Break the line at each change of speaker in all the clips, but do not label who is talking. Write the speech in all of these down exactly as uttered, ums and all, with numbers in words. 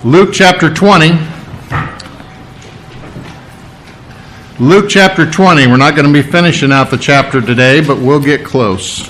Luke chapter twenty. Luke chapter twenty. We're not going to be finishing out the chapter today, but we'll get close.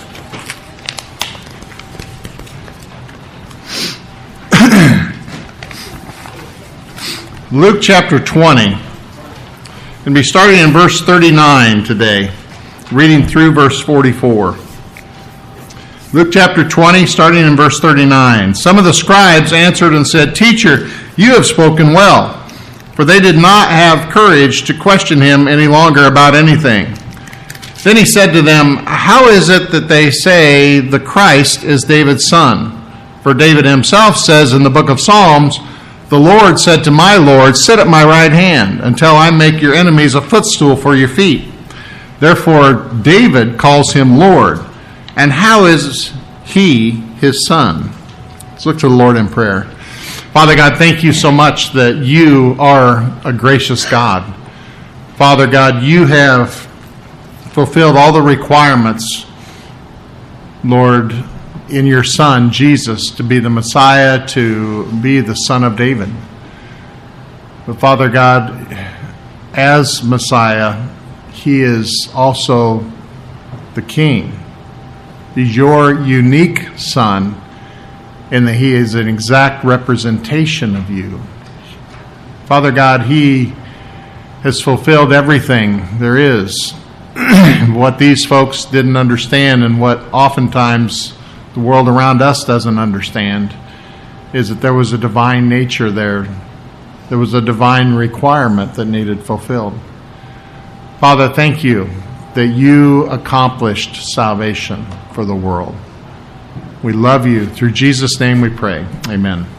Luke chapter twenty. Going to be starting in verse thirty-nine today, reading through verse forty-four. Luke chapter twenty, starting in verse thirty-nine. Some of the scribes answered and said, "Teacher, you have spoken well." For they did not have courage to question him any longer about anything. Then he said to them, "How is it that they say the Christ is David's son? For David himself says in the book of Psalms, 'The Lord said to my Lord, sit at my right hand until I make your enemies a footstool for your feet.' Therefore David calls him Lord. And how is he his son?" Let's look to the Lord in prayer. Father God, thank you so much that you are a gracious God. Father God, you have fulfilled all the requirements, Lord, in your Son, Jesus, to be the Messiah, to be the Son of David. But Father God, as Messiah, he is also the King. He's your unique Son, in that he is an exact representation of you. Father God, he has fulfilled everything there is. What these folks didn't understand, and what oftentimes the world around us doesn't understand, is that there was a divine nature there. There was a divine requirement that needed fulfilled. Father, thank you that you accomplished salvation for the world. We love you. Through Jesus' name we pray. Amen.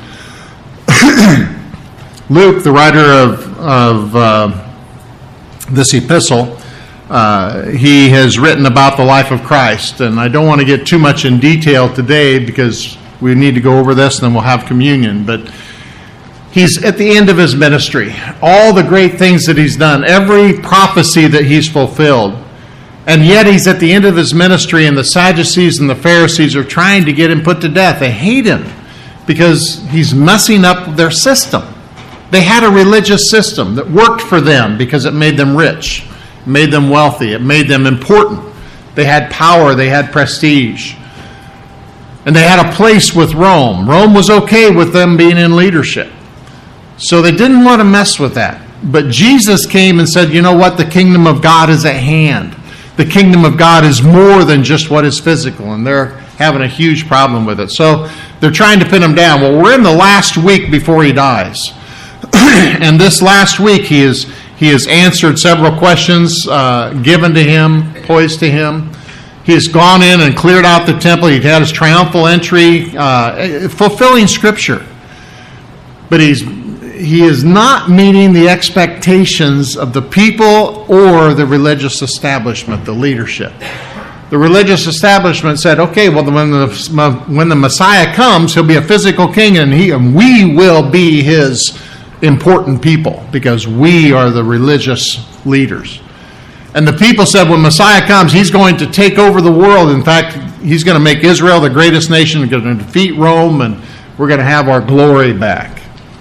Luke, the writer of, of uh, this epistle, uh, he has written about the life of Christ. And I don't want to get too much in detail today because we need to go over this and then we'll have communion. But he's at the end of his ministry. All the great things that he's done, every prophecy that he's fulfilled. And yet he's at the end of his ministry, and the Sadducees and the Pharisees are trying to get him put to death. They hate him because he's messing up their system. They had a religious system that worked for them because it made them rich, it made them wealthy, it made them important. They had power, they had prestige. And they had a place with Rome. Rome was okay with them being in leadership. So they didn't want to mess with that. But Jesus came and said, you know what? The kingdom of God is at hand. The kingdom of God is more than just what is physical, and they're having a huge problem with it. So they're trying to pin him down. Well, we're in the last week before he dies. And this last week, he is he has answered several questions uh, given to him, posed to him. He has gone in and cleared out the temple. He had his triumphal entry, uh, fulfilling Scripture. But he's he is not meeting the expectations of the people or the religious establishment, the leadership. The religious establishment said, okay, well, when the, when the Messiah comes, he'll be a physical king, and, he, and we will be his important people because we are the religious leaders. And the people said, when Messiah comes, he's going to take over the world. In fact, he's going to make Israel the greatest nation, he's going to defeat Rome, and we're going to have our glory back.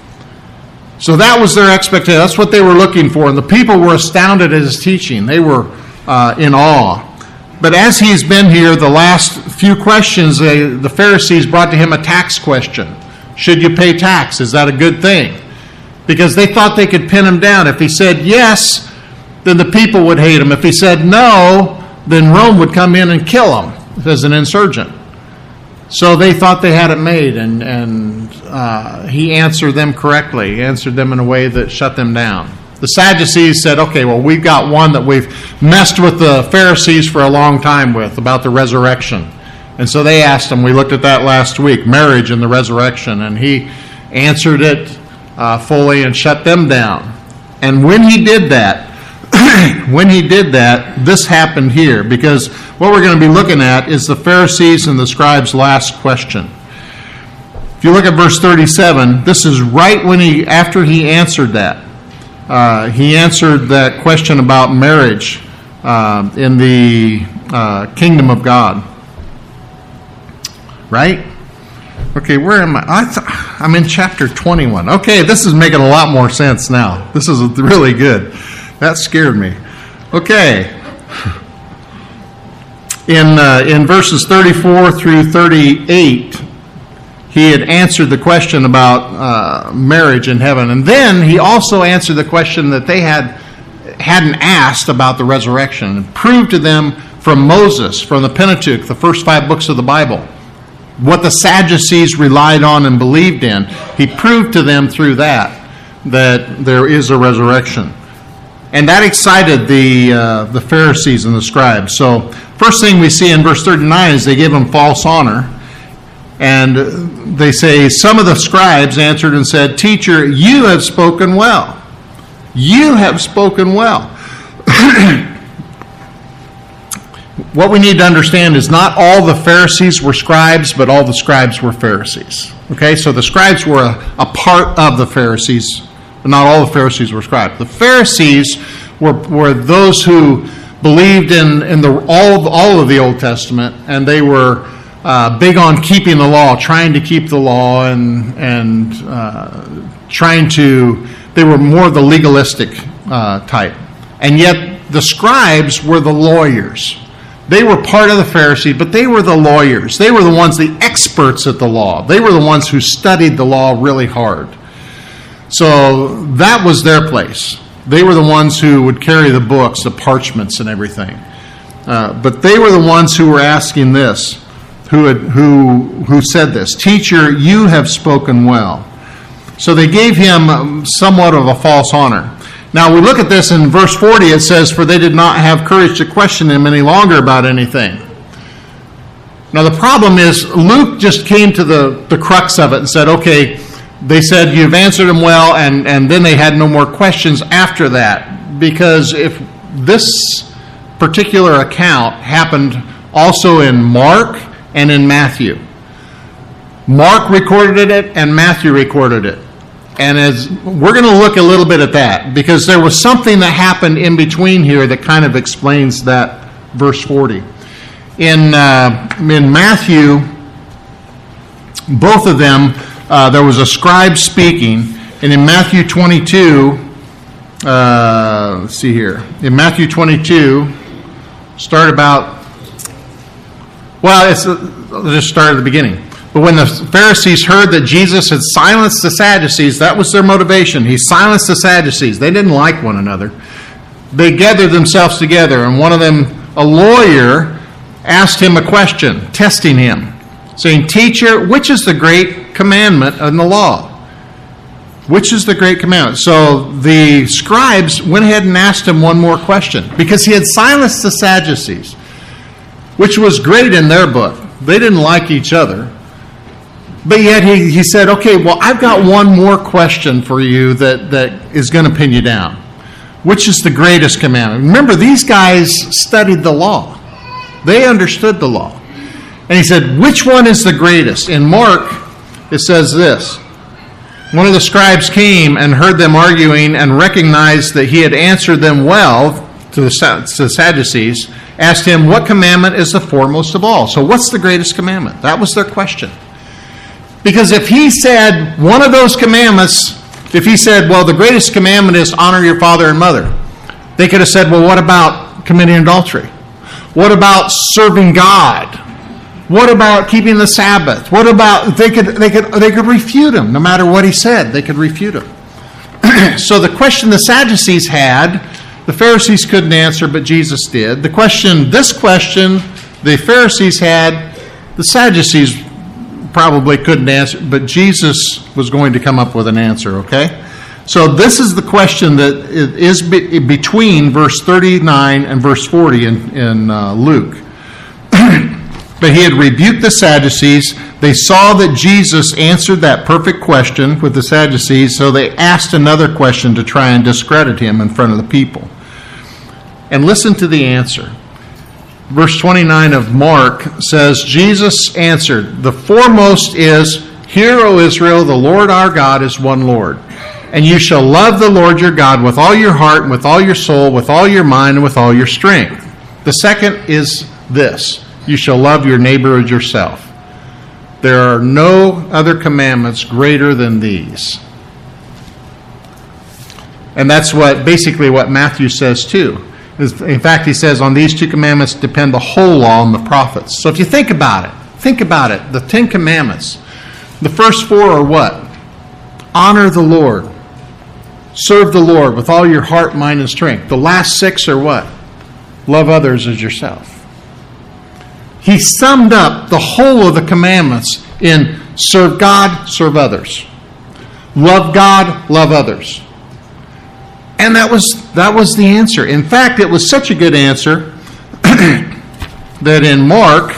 So that was their expectation. That's what they were looking for. And the people were astounded at his teaching. They were uh, in awe. But as he's been here, the last few questions, they, the Pharisees brought to him a tax question. Should you pay tax? Is that a good thing? Because they thought they could pin him down. If he said yes, then the people would hate him. If he said no, then Rome would come in and kill him as an insurgent. So they thought they had it made, and, and uh, he answered them correctly. He answered them in a way that shut them down. The Sadducees said, okay, well, we've got one that we've messed with the Pharisees for a long time with, about the resurrection. And so they asked him, we looked at that last week, marriage and the resurrection, and he answered it uh, fully and shut them down. And when he did that, when he did that, this happened here, because what we're going to be looking at is the Pharisees and the scribes' last question. If you look at verse thirty-seven, this is right when he, after he answered that. Uh, he answered that question about marriage uh, in the uh, kingdom of God. Right? Okay, where am I? I th- I'm in chapter twenty-one. Okay, this is making a lot more sense now. This is really good. That scared me. Okay. In uh, in verses thirty-four through thirty-eight, he had answered the question about uh, marriage in heaven. And then he also answered the question that they had, hadn't asked about the resurrection, and proved to them from Moses, from the Pentateuch, the first five books of the Bible, what the Sadducees relied on and believed in. He proved to them through that that there is a resurrection. And that excited the uh, the Pharisees and the scribes. So first thing we see in verse thirty-nine is they give him false honor. And they say, some of the scribes answered and said, "Teacher, you have spoken well. You have spoken well." What we need to understand is not all the Pharisees were scribes, but all the scribes were Pharisees. Okay, so the scribes were a, a part of the Pharisees, but not all the Pharisees were scribes. The Pharisees were, were those who believed in, in the, all, all of the Old Testament, and they were uh, big on keeping the law, trying to keep the law, and, and uh, trying to, they were more the legalistic uh, type. And yet the scribes were the lawyers. They were part of the Pharisees, but they were the lawyers. They were the ones, the experts at the law. They were the ones who studied the law really hard. So that was their place. They were the ones who would carry the books, the parchments and everything. Uh, but they were the ones who were asking this, who had, who who said this, "Teacher, you have spoken well." So they gave him somewhat of a false honor. Now, we look at this in verse forty, it says, "For they did not have courage to question him any longer about anything." Now, the problem is, Luke just came to the, the crux of it and said, okay, they said, you've answered them well, and, and then they had no more questions after that. Because if this particular account happened also in Mark and in Matthew. Mark recorded it, and Matthew recorded it. And as we're going to look a little bit at that, because there was something that happened in between here that kind of explains that verse forty. In uh, in Matthew, both of them, uh, there was a scribe speaking, and in Matthew twenty-two, uh, let's see here, in Matthew twenty-two, start about, well, it's, let's just start at the beginning. But when the Pharisees heard that Jesus had silenced the Sadducees, that was their motivation. He silenced the Sadducees. They didn't like one another. They gathered themselves together, and one of them, a lawyer, asked him a question, testing him, saying, "Teacher, which is the great commandment in the law?" Which is the great commandment? So the scribes went ahead and asked him one more question, because he had silenced the Sadducees, which was great in their book. They didn't like each other. But yet he, he said, okay, well, I've got one more question for you that, that is going to pin you down. Which is the greatest commandment? Remember, these guys studied the law. They understood the law. And he said, which one is the greatest? In Mark, it says this. One of the scribes came and heard them arguing and recognized that he had answered them well to the, to the Sadducees, asked him, what commandment is the foremost of all? So what's the greatest commandment? That was their question. Because if he said one of those commandments, if he said, well, the greatest commandment is honor your father and mother, they could have said, well, what about committing adultery? What about serving God? What about keeping the Sabbath? What about, they could they could they could refute him. No matter what he said, they could refute him. So the question the Sadducees had, the Pharisees couldn't answer, but Jesus did. The question, this question, the Pharisees had, the Sadducees probably couldn't answer, but Jesus was going to come up with an answer, okay? So this is the question that is be, between verse thirty-nine and verse forty in, in uh, Luke. But he had rebuked the Sadducees. They saw that Jesus answered that perfect question with the Sadducees, so they asked another question to try and discredit him in front of the people. And listen to the answer. Verse twenty-nine of Mark says, Jesus answered, the foremost is, hear, O Israel, the Lord our God is one Lord. And you shall love the Lord your God with all your heart, and with all your soul, with all your mind, and with all your strength. The second is this, you shall love your neighbor as yourself. There are no other commandments greater than these. And that's what basically what Matthew says too. In fact, he says, on these two commandments depend the whole law and the prophets. So if you think about it, think about it, the Ten Commandments, the first four are what? Honor the Lord. Serve the Lord with all your heart, mind, and strength. The last six are what? Love others as yourself. He summed up the whole of the commandments in serve God, serve others. Love God, love others. And that was that was the answer. In fact, it was such a good answer that in Mark,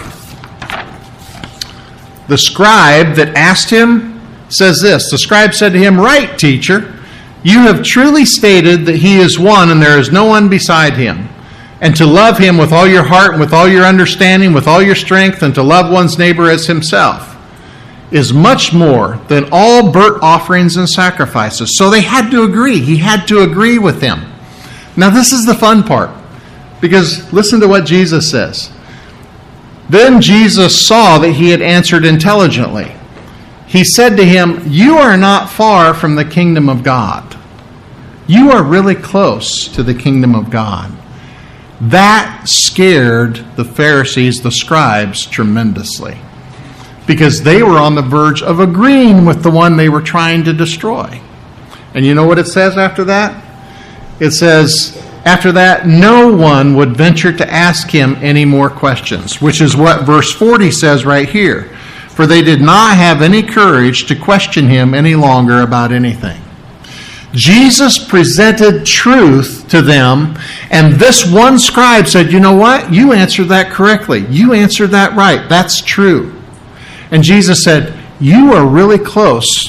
the scribe that asked him says this. The scribe said to him, "Right, teacher, you have truly stated that he is one and there is no one beside him. And to love him with all your heart and with all your understanding, with all your strength, and to love one's neighbor as himself is much more than all burnt offerings and sacrifices." So they had to agree. He had to agree with him. Now this is the fun part, because listen to what Jesus says. Then Jesus saw that he had answered intelligently. He said to him, "You are not far from the kingdom of God. You are really close to the kingdom of God." That scared the Pharisees, the scribes, tremendously, because they were on the verge of agreeing with the one they were trying to destroy. And you know what it says after that? It says, after that, no one would venture to ask him any more questions, which is what verse forty says right here. For they did not have any courage to question him any longer about anything. Jesus presented truth to them, and this one scribe said, "You know what? You answered that correctly. You answered that right. That's true." And Jesus said, "You are really close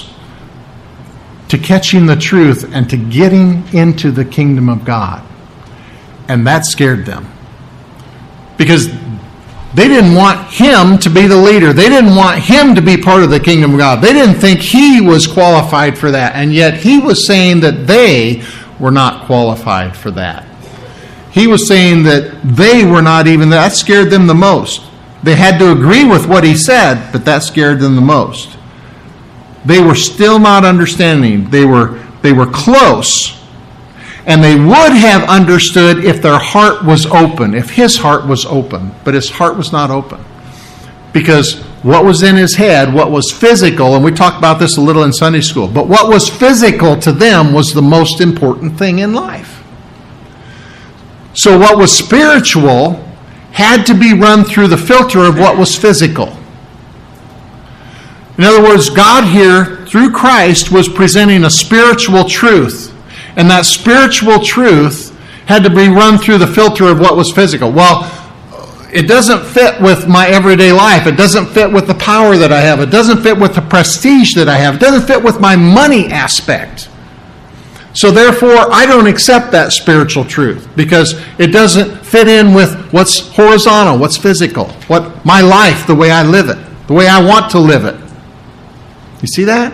to catching the truth and to getting into the kingdom of God." And that scared them, because they didn't want him to be the leader. They didn't want him to be part of the kingdom of God. They didn't think he was qualified for that. And yet he was saying that they were not qualified for that. He was saying that they were not even, that scared them the most. They had to agree with what he said, but that scared them the most. They were still not understanding. They were, they were close. And they would have understood if their heart was open, if his heart was open. But his heart was not open. Because what was in his head, what was physical, and we talked about this a little in Sunday school, but what was physical to them was the most important thing in life. So what was spiritual had to be run through the filter of what was physical. In other words, God here, through Christ, was presenting a spiritual truth. And that spiritual truth had to be run through the filter of what was physical. Well, it doesn't fit with my everyday life. It doesn't fit with the power that I have. It doesn't fit with the prestige that I have. It doesn't fit with my money aspect. So therefore, I don't accept that spiritual truth, because it doesn't fit in with what's horizontal, what's physical, what my life, the way I live it, the way I want to live it. You see that?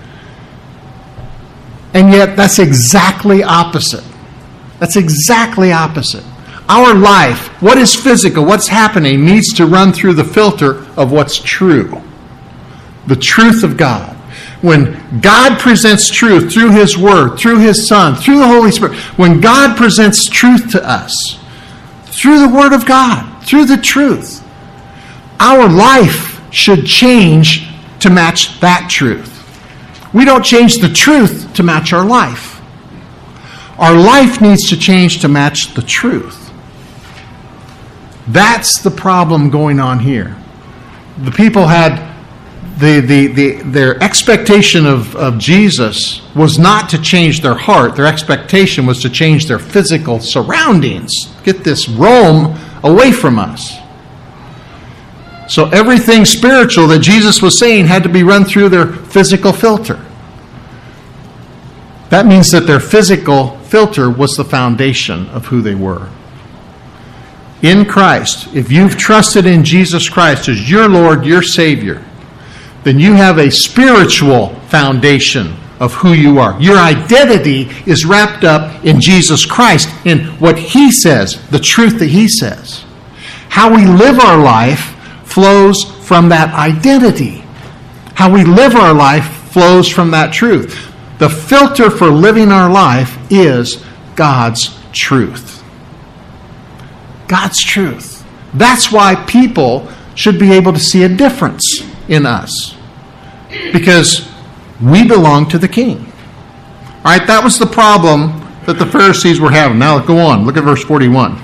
And yet, that's exactly opposite. That's exactly opposite. Our life, what is physical, what's happening, needs to run through the filter of what's true. The truth of God. When God presents truth through His Word, through His Son, through the Holy Spirit, when God presents truth to us, through the Word of God, through the truth, our life should change to match that truth. We don't change the truth to match our life. Our life needs to change to match the truth. That's the problem going on here. The people had, the, the, the, their expectation of, of Jesus was not to change their heart. Their expectation was to change their physical surroundings. Get this Rome away from us. So everything spiritual that Jesus was saying had to be run through their physical filter. That means that their physical filter was the foundation of who they were. In Christ, if you've trusted in Jesus Christ as your Lord, your Savior, then you have a spiritual foundation of who you are. Your identity is wrapped up in Jesus Christ, in what He says, the truth that He says. How we live our life flows from that identity. How we live our life flows from that truth. The filter for living our life is God's truth. God's truth. That's why people should be able to see a difference in us. Because we belong to the King. All right, that was the problem that the Pharisees were having. Now go on. Look at verse forty-one.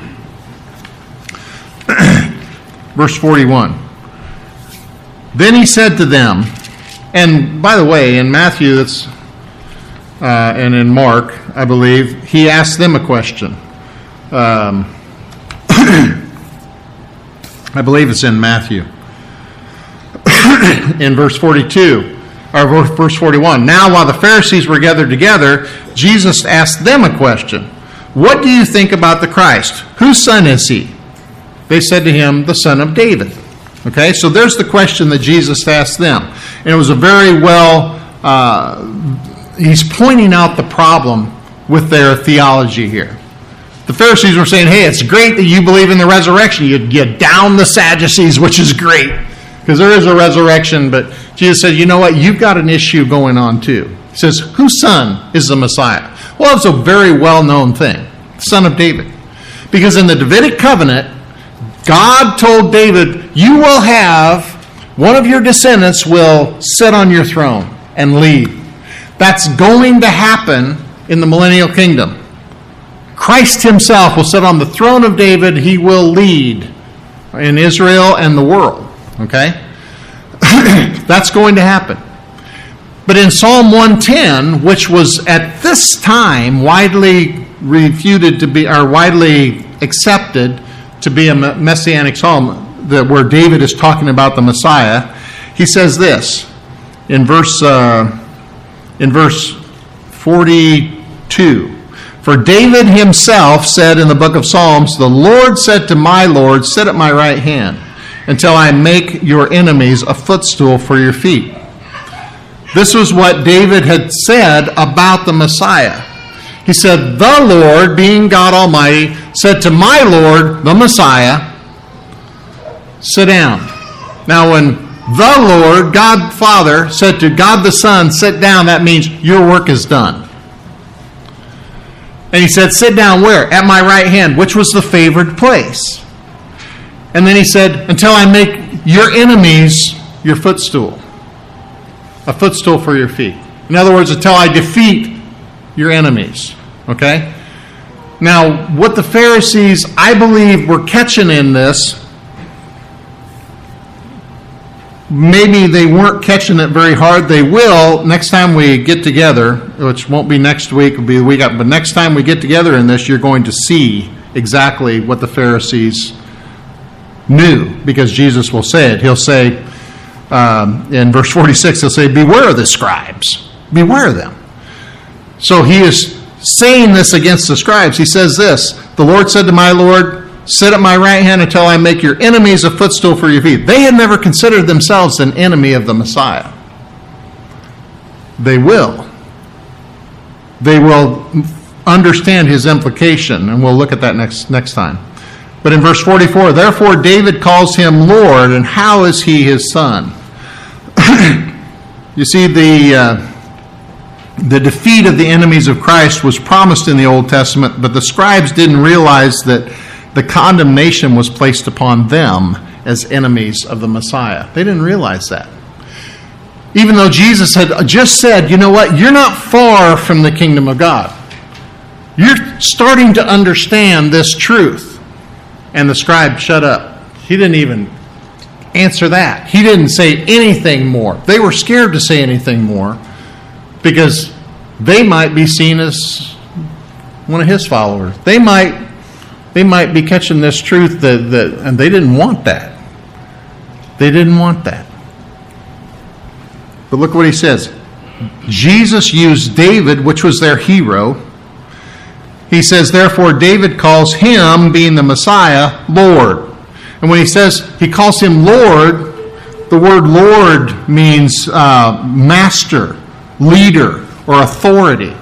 Verse forty-one. Then he said to them, and by the way, in Matthew it's, uh, and in Mark, I believe, he asked them a question. Um, I believe it's in Matthew. In verse forty-two, or verse forty-one. Now while the Pharisees were gathered together, Jesus asked them a question. What do you think about the Christ? Whose son is he? They said to him, the son of David. Okay, so there's the question that Jesus asked them. And it was a very well, uh, he's pointing out the problem with their theology here. The Pharisees were saying, hey, it's great that you believe in the resurrection. You, you down the Sadducees, which is great, because there is a resurrection. But Jesus said, you know what? You've got an issue going on too. He says, whose son is the Messiah? Well, it's a very well-known thing, the son of David. Because in the Davidic covenant, God told David, you will have, one of your descendants will sit on your throne and lead. That's going to happen in the millennial kingdom. Christ himself will sit on the throne of David. He will lead in Israel and the world. Okay? That's going to happen. But in Psalm one ten, which was at this time widely refuted to be, or widely accepted to be a messianic psalm, that where David is talking about the Messiah, he says this in verse uh, in verse forty-two. For David himself said in the book of Psalms, the Lord said to my Lord, sit at my right hand until I make your enemies a footstool for your feet. This was what David had said about the Messiah. He said, the Lord, being God Almighty, said to my Lord, the Messiah, sit down. Now when the Lord, God Father, said to God the Son, sit down, that means your work is done. And he said, sit down where? At my right hand, which was the favored place. And then he said, until I make your enemies your footstool. A footstool for your feet. In other words, until I defeat your enemies. Okay? Now, what the Pharisees, I believe, were catching in this, maybe they weren't catching it very hard. They will next time we get together, which won't be next week, it'll be the week after. But next time we get together in this, you're going to see exactly what the Pharisees knew, because Jesus will say it. He'll say, um, in verse forty-six, he'll say, beware of the scribes. Beware of them. So he is saying this against the scribes. He says this, the Lord said to my Lord, sit at my right hand until I make your enemies a footstool for your feet. They had never considered themselves an enemy of the Messiah. They will. They will understand his implication, and we'll look at that next, next time. But in verse forty-four, therefore David calls him Lord, and how is he his son? You see, the... Uh, The defeat of the enemies of Christ was promised in the Old Testament, but the scribes didn't realize that the condemnation was placed upon them as enemies of the Messiah. They didn't realize that. Even though Jesus had just said, you know what, you're not far from the kingdom of God. You're starting to understand this truth. And the scribe shut up. He didn't even answer that. He didn't say anything more. They were scared to say anything more, because they might be seen as one of his followers. They might, they might be catching this truth that, that, and they didn't want that. They didn't want that. But look what he says. Jesus used David, which was their hero. He says, therefore David calls him, being the Messiah, Lord. And when he says he calls him Lord, the word Lord means uh, master, leader, or authority.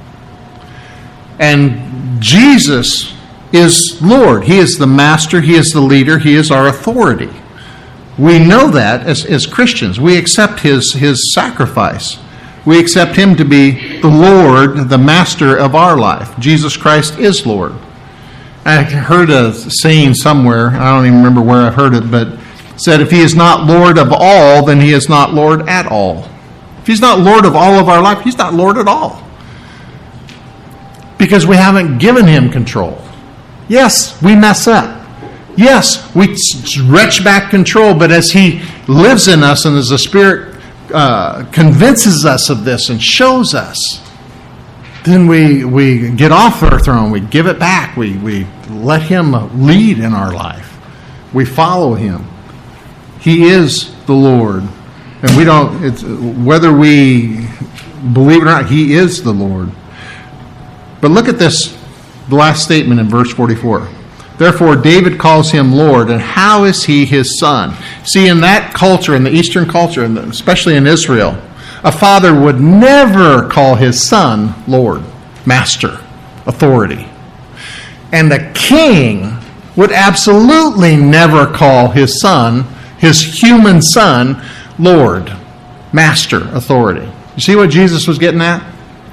And Jesus is Lord. He is the master. He is the leader. He is our authority. We know that as, as Christians. We accept his, his sacrifice. We accept him to be the Lord, the master of our life. Jesus Christ is Lord. I heard a saying somewhere, I don't even remember where I heard it, but it said, if he is not Lord of all, then he is not Lord at all. If he's not Lord of all of our life, he's not Lord at all. Because we haven't given him control. Yes, we mess up. Yes, we stretch back control, but as he lives in us and as the Spirit uh, convinces us of this and shows us, then we we get off our throne, we give it back, we, we let him lead in our life. We follow him. He is the Lord. And we don't, it's, whether we believe it or not, he is the Lord. But look at this, the last statement in verse forty-four. Therefore, David calls him Lord, and how is he his son? See, in that culture, in the Eastern culture, and especially in Israel, a father would never call his son Lord, master, authority. And the king would absolutely never call his son, his human son, Lord, master, authority. You see what Jesus was getting at?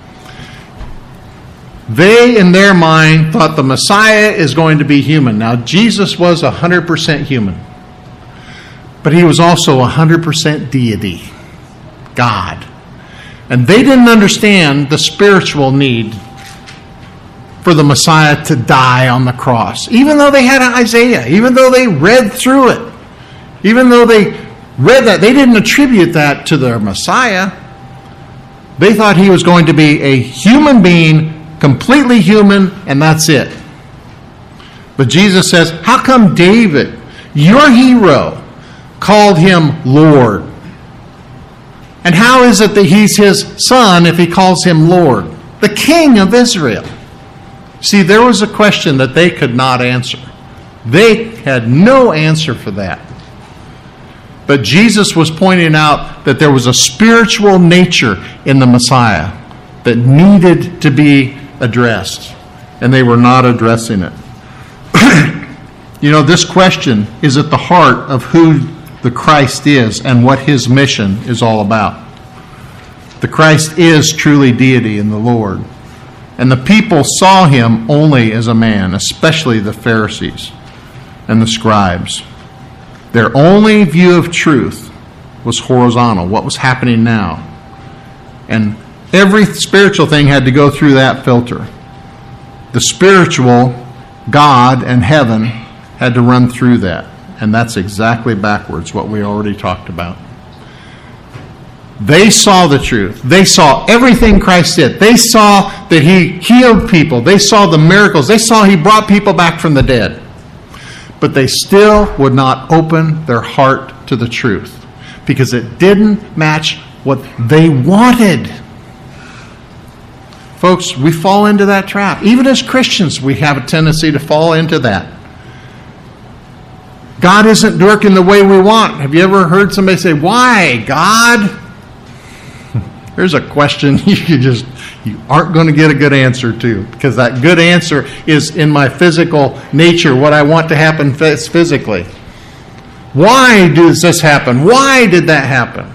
They, in their mind, thought the Messiah is going to be human. Now, Jesus was one hundred percent human. But he was also one hundred percent deity, God. And they didn't understand the spiritual need for the Messiah to die on the cross. Even though they had Isaiah, even though they read through it, even though they read that, they didn't attribute that to their Messiah. They thought he was going to be a human being, completely human, and that's it. But Jesus says, how come David, your hero, called him Lord? And how is it that he's his son if he calls him Lord? The King of Israel. See, there was a question that they could not answer. They had no answer for that. But Jesus was pointing out that there was a spiritual nature in the Messiah that needed to be addressed, and they were not addressing it. You know, this question is at the heart of who the Christ is and what his mission is all about. The Christ is truly deity in the Lord, and the people saw him only as a man, especially the Pharisees and the scribes. Their only view of truth was horizontal, what was happening now. And every spiritual thing had to go through that filter. The spiritual, God and heaven, had to run through that. And that's exactly backwards, what we already talked about. They saw the truth. They saw everything Christ did. They saw that he healed people. They saw the miracles. They saw he brought people back from the dead. But they still would not open their heart to the truth because it didn't match what they wanted. Folks, we fall into that trap. Even as Christians, we have a tendency to fall into that. God isn't working the way we want. Have you ever heard somebody say, why, God? There's a question you just you aren't going to get a good answer to, because that good answer is in my physical nature, what I want to happen physically. Why does this happen? Why did that happen?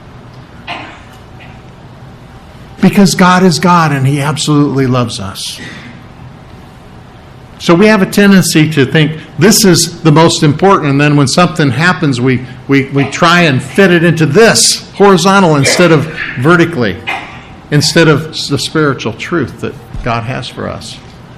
Because God is God and he absolutely loves us. So we have a tendency to think this is the most important, and then when something happens, we, we, we try and fit it into this, horizontal instead of vertically, instead of the spiritual truth that God has for us.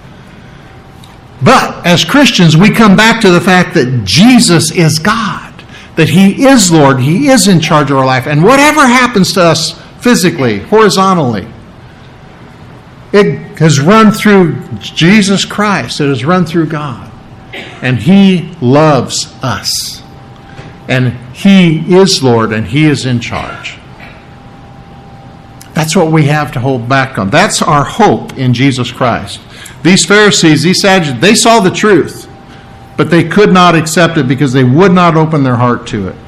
But as Christians, we come back to the fact that Jesus is God, that he is Lord, he is in charge of our life, and whatever happens to us physically, horizontally, it has run through Jesus Christ. It has run through God. And he loves us. And he is Lord and he is in charge. That's what we have to hold back on. That's our hope in Jesus Christ. These Pharisees, these Sadducees, they saw the truth, but they could not accept it because they would not open their heart to it.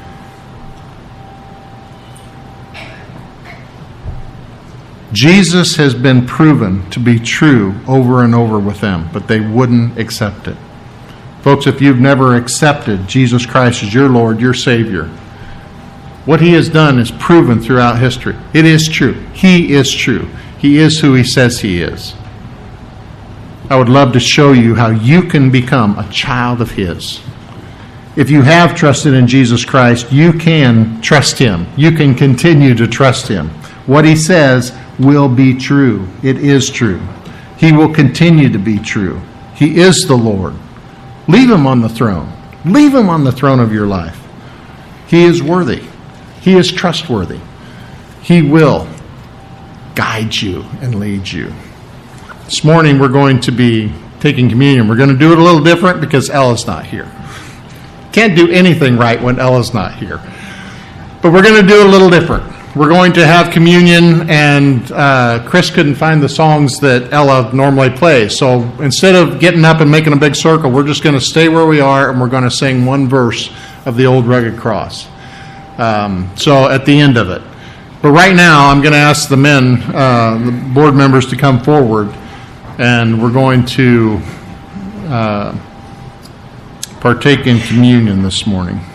Jesus has been proven to be true over and over with them, but they wouldn't accept it. Folks, if you've never accepted Jesus Christ as your Lord, your Savior, what he has done is proven throughout history. It is true. He is true. He is who he says he is. I would love to show you how you can become a child of his. If you have trusted in Jesus Christ, you can trust him. You can continue to trust him. What he says will be true. It is true. He will continue to be true. He is the Lord. Leave him on the throne. Leave him on the throne of your life. He is worthy. He is trustworthy. He will guide you and lead you. This morning we're going to be taking communion. We're going to do it a little different because Ella's not here. Can't do anything right when Ella's not here. But we're going to do it a little different. We're going to have communion, and uh, Chris couldn't find the songs that Ella normally plays. So instead of getting up and making a big circle, we're just going to stay where we are, and we're going to sing one verse of the Old Rugged Cross. Um, so at the end of it. But right now, I'm going to ask the men, uh, the board members, to come forward, and we're going to uh, partake in communion this morning.